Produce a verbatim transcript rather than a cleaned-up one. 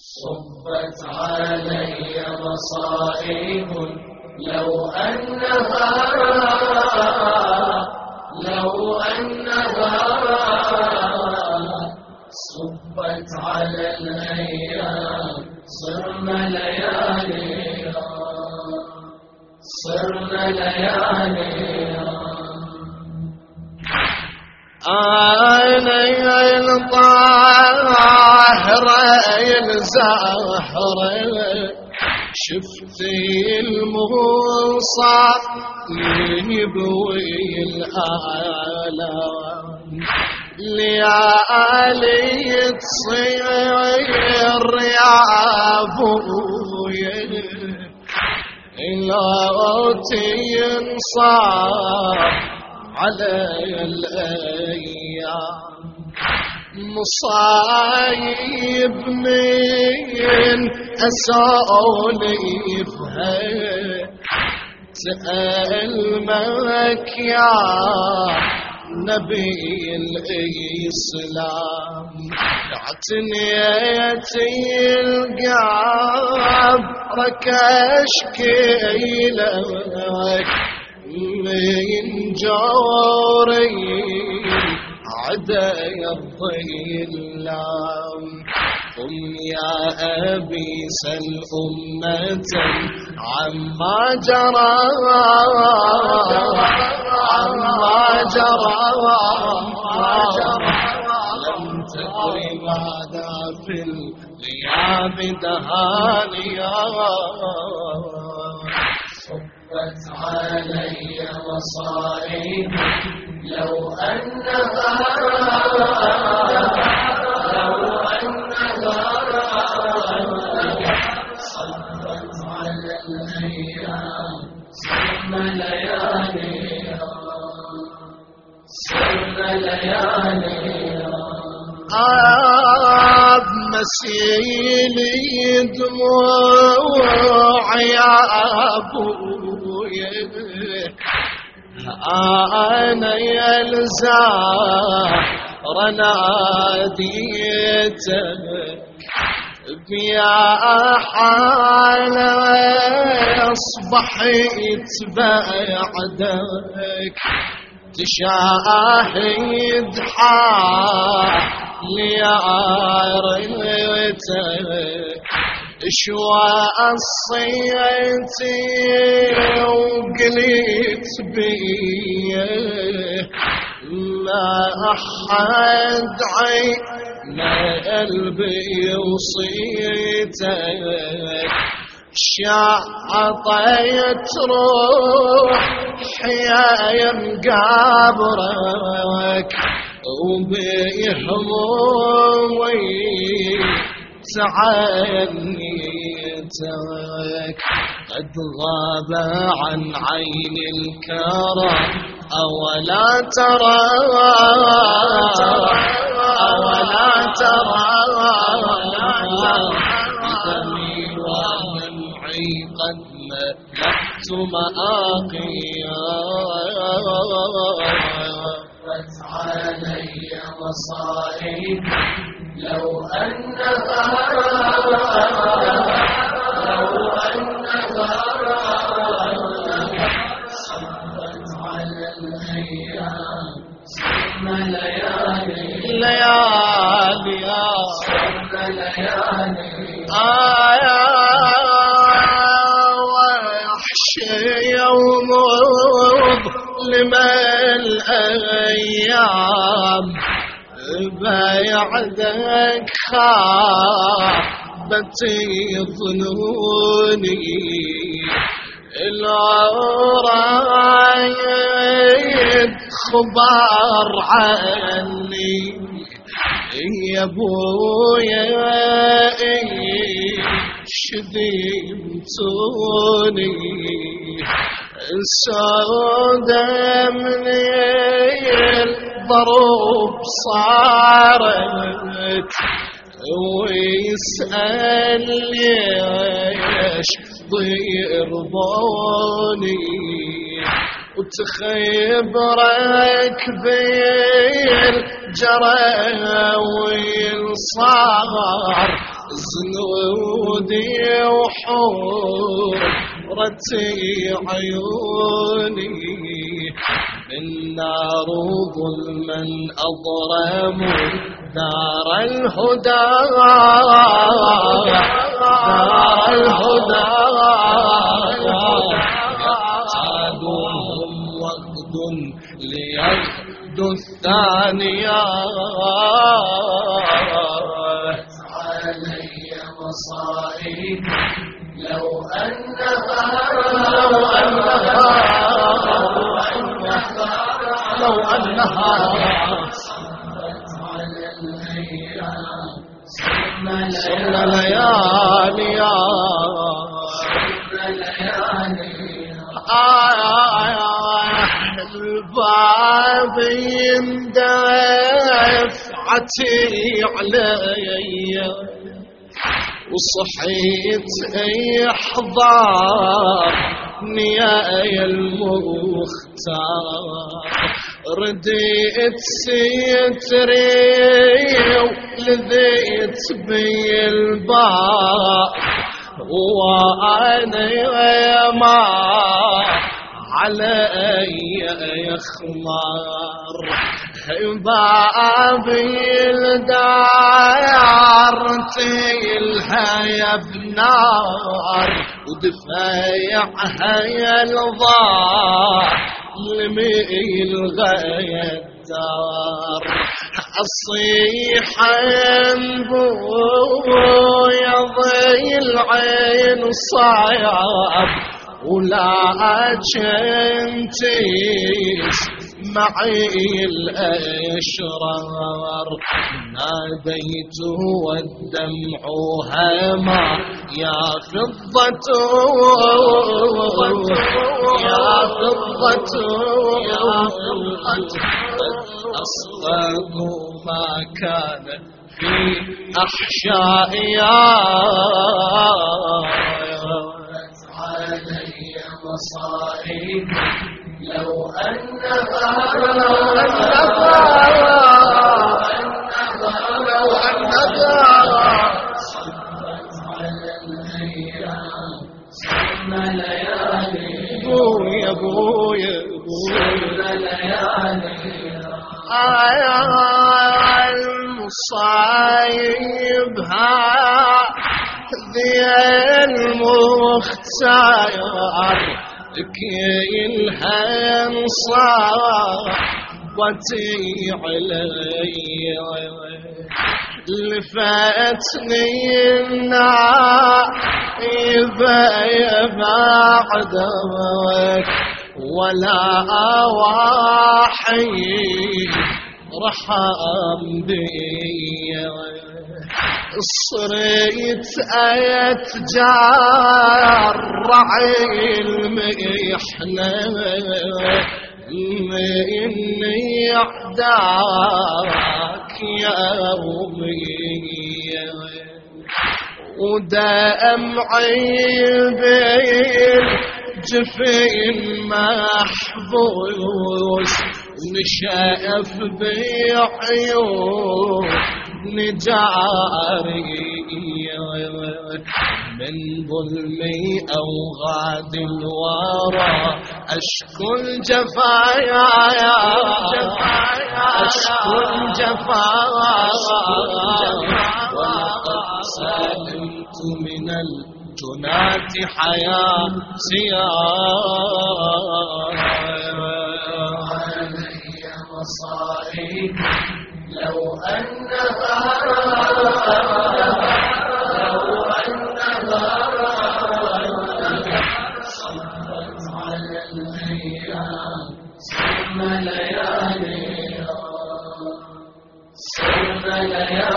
صبت علي مصائب لو أنها لو أنها صبت على الأيام صرنا ليالي صرنا ليالي أنا الطاهرة الزهرة شفتي المصاب يبوي الآلام ليالي تصير يا أبويا لا تنصاب علي الأيام مصايب من أسولفها تألمك يا نبي الإسلام اعتنيتي القاب ركشكي لك من جوري عدا الظلام قم يا أبي سل أمة عما جرى عما جرى لم تدري ماذا في الغياب دهانيا صبت علي مصائب لو أنها لو أنها صبت على الأيام صرنا ليالي صرنا ليالي آب مسيلي دموع يا أبويا أنا يلزار ناديتك بيا حالة أصبحت بعدك تشاهد حالي يا ريتك شوى قصيتي وقلت بيه ما أحد عين قلبي وصيتك شعطيت روحي يا مقابرك وبهمومي سعيتك قد غاب عن عين الكرم أولا ترى أولا ترى بدمي ودمعي قد ملأت مآقيا صبت علي مصائب لو أنها لو أنها صبت على الأيام صرنا ليالي ليالي صرنا ليالي آيا ويحشي يوم لمن الأيام بعدك خابتي ظنوني الرايد خبر عني يا ابويا شديمتوني السودة من الضروب صارت ويسأل ليش ضيرضوني وتخبرك بالجرى والصار زنودي وحورتي عيوني بالنار ظلما أضرموا دار الهدى دار الهدى يقتادهم وقد ليغدو الثانية علي مصائب لو أنها لو أنها لو أنها صبت على الأيام ثم لياليا الباب يندفعتي علي وصحيت احضارني يا المختار رديت ستري ولذيت بي الباب وانا ما علي يخمار بابي الدار تيلها يا بنار ودفايعها يا الظالم الغاية الدار الصيحة ينبويا ضي العين صعب ولا جنتيس معي الأشرار ناديت والدمع هما يا فضة يا فضة يا فضة أصدق ما كان في أحشائي علي مصائب لو أنها لو أنها صبت على الأيام ثم ليالي بويا بويا بويا ثم ليالي المصايب هذه المختار كيلها انصابتي علي لفتني النايبة بعدك ولا واحد رحم بي صريت أتجرع المحنة إني أعداك يومي ودمعي بالجفين محبوس نشاف بعيون نجاري من ظلمي أو غاد الورى أشكو الجفايا أشكو الجفايا ولقد سلمت من الجنات حياتي علي مصائب لو أنها لو أنها صبت على الأيام ثم ليالي ثم ليالي